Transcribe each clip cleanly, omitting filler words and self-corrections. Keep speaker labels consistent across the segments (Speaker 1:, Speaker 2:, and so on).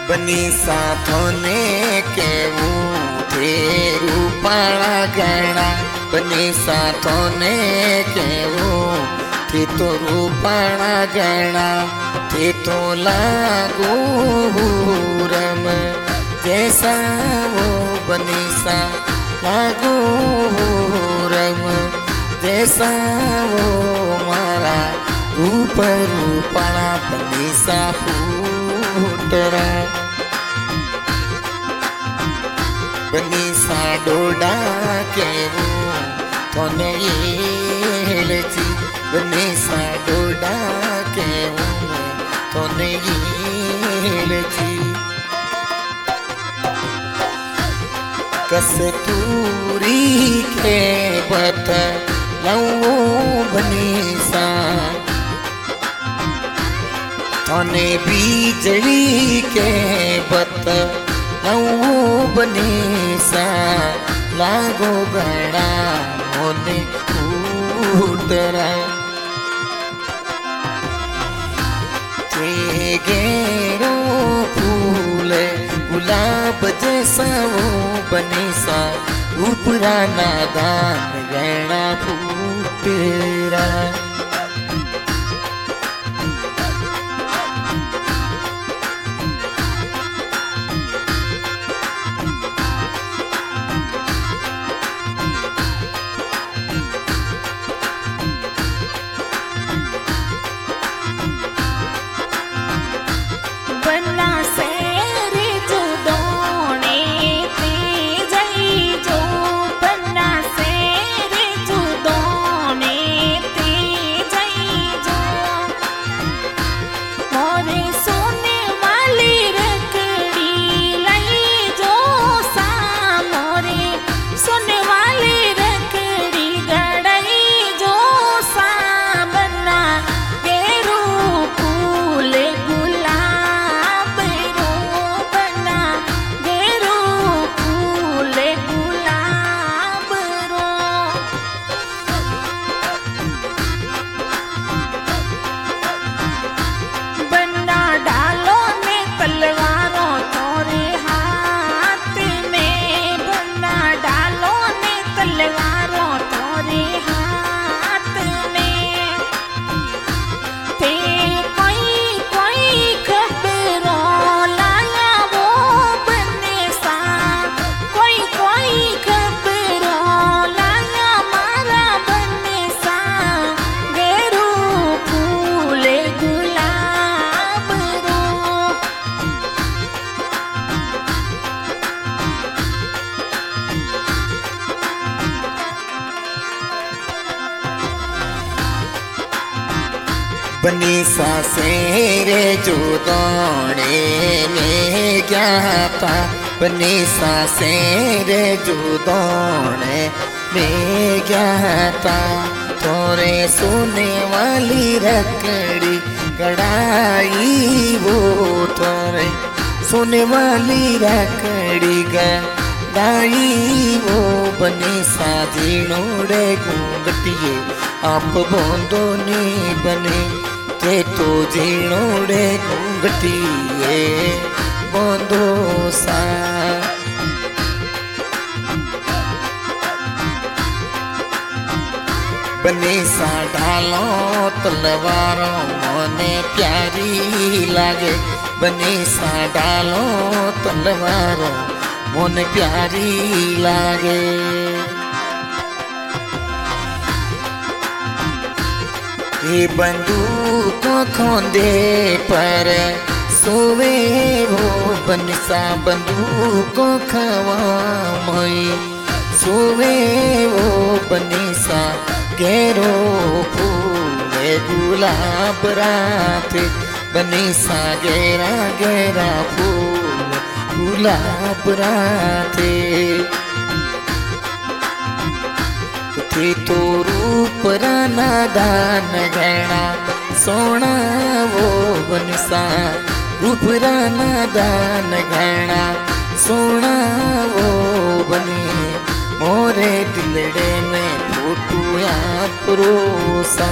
Speaker 1: बनी साथोने केवू थे रूपाणा गणा बनी साथोने केवू थे तो रूपाणा गणा थे तो लागू रम जैसा वो बनी सा लागू रम जैसा वो मारा रूप रूपाणा बनी सा फूटरा बनी सा डोडा केवू थोने येलची बनी सा डोडा केवू थोने येलची कस्तूरी के बत लऊ बनी सा थोने बीजली के बत लऊ बनी सा लागो गड़ा होने उतरा थे गेरो फूल गुलाब जैसा वो बनी सा ऊपरा नादान गहना फूटेरा बनी सा सेरे जो दौड़े में क्या था बनी सा सेरे जो दौड़े में क्या था थोड़े सोने वाली रकड़ी कड़ाई वो थोड़े सोने वाली रकड़ी कड़ाई वो बनी सा जीनोड़े घूंघटिए आप बोंदो नी बने ते तो जीनोड़े घूंघटिए बोंदो सा बनी सा ढालो तलवारों मोने प्यारी लागे बनी सा ढालो तलवारों मोने प्यारी लागे ये बंदूक खोंदे पर सोवे वो बनसा बंदूक खवा मई सोवे वो बनसा गेरो फूले गुलाब रात बनसा गेरा गेरा फूल गुलाब राते थे तो रूप राना दान गहना सोना वो बनसा रूप राना दान गहना सोना वो बने मोरे दिलड़े में फोटू परोसा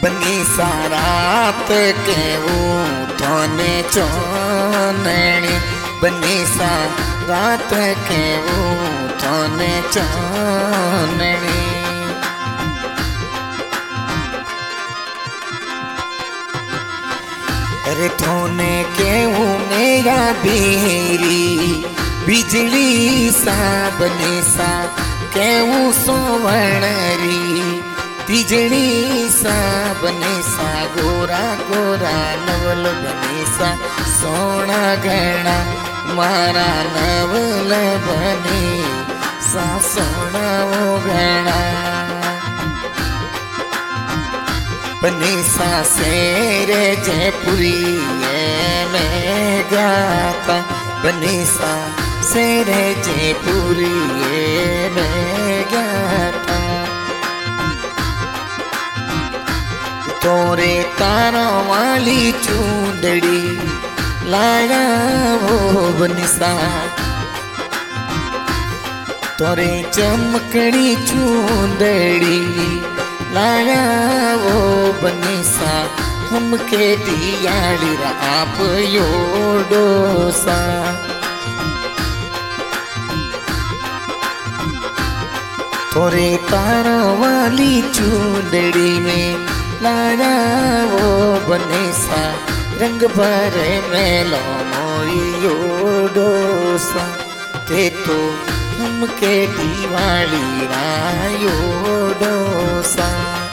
Speaker 1: बनी सा रात के उठोने चोनड़ी बनी सा रात के उठोने चोनड़ी अरे थोने के मेरा बीरी बिजली सा बनी सा केऊ सोवणरी तिजड़ी सा बने सा गोरा गोरा नवल बने सा सोना घना मारा नवल बने सा सोना वो घना बने सा शेरे जयपुरी में गाता बने सा शेरे जयपुरी में गाता तोरे तारों वाली चूंदड़ी लाया वो बनिसा तोरे चमकड़ी चूंदड़ी लाया वो बनिसा हमके दियाड़ी आप योडोसा तोरे तारों वाली चूंदड़ी में लाया वो बने सा रंग भरे मेलो मोरियो डोसा ते तो हमके दिवाली रायो डोसा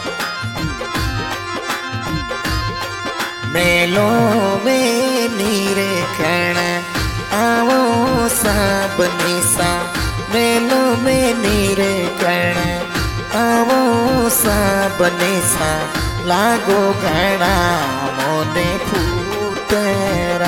Speaker 1: मेलो में नीरे खण आवो सा बने सा मेलो में नीरे खण आवो सा बने सा लागो घना मोने फूटरा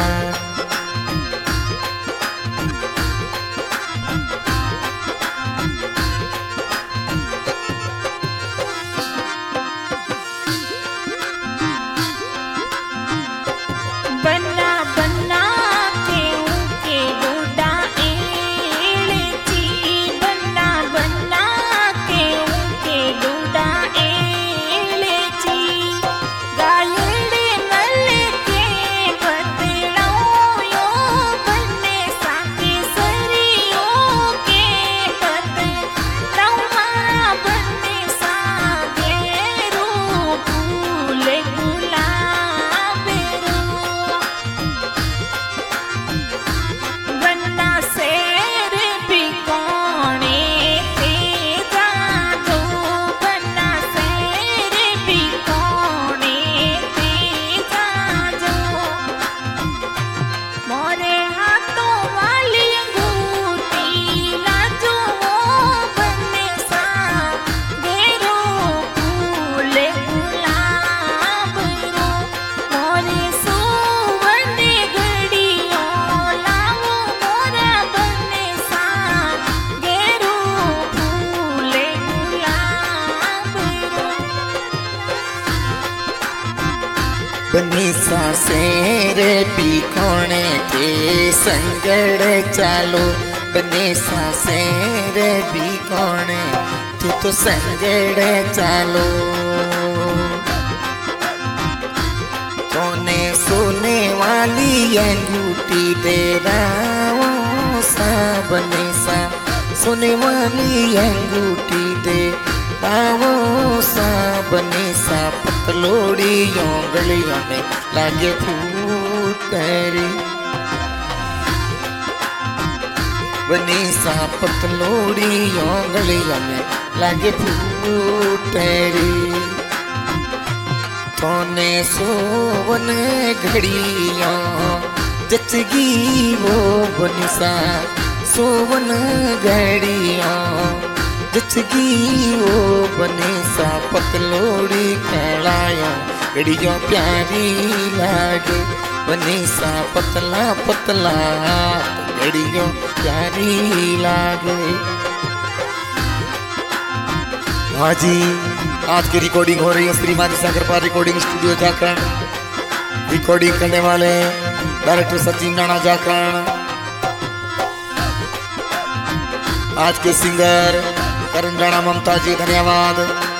Speaker 2: बन्ना बन्ना के ऊके डोडा एलची बन्ना बन्ना के ऊके डोडा एलची गायड़े नल के बतलाओ यो बन्ने साके सरियो के बतलाओ मारा बन्ने सागे रो फूल गुलाब रो बन्ना शेर भी कोने ते जादू बन्ना शेर भी कोने ते जादू मोरे हाथों वाली अंगूठी लाजो बन्ने सा गेरो फूल गुलाब रो मोरे सोवने घड़ियों लावो मोरा बन्ने सा गेरो फूल गुलाब रो
Speaker 1: बनी सा शेर भी कोने के संगड़ चालो बनी सा शेर भी कोने तू तो संगड़ चालो कोने सोने वाली अंगूठी दे राओ सा बनी सा सोने वाली अंगूठी दे राओ सा बनी सा पतलोड़ी गलियों में लागे फूटरी बनी सा पतलोड़ी गलियों में लागे फूटरी तोने सोवन घड़ियों जचगी वो बनी सा सोवन घड़ियों जचगी वो बने सा पतलोड़ी खड़ाया घड़ियों प्यारी लागे बने सा पतला पतला घड़ियों प्यारी लागे। हाँ जी, आज की रिकॉर्डिंग हो रही है श्री माती Shankarpal recording studio Jharkhand. Recording करने वाले डायरेक्टर सचिन राणा झारखंड। आज के सिंगर करण राणा ममता जी, धन्यवाद।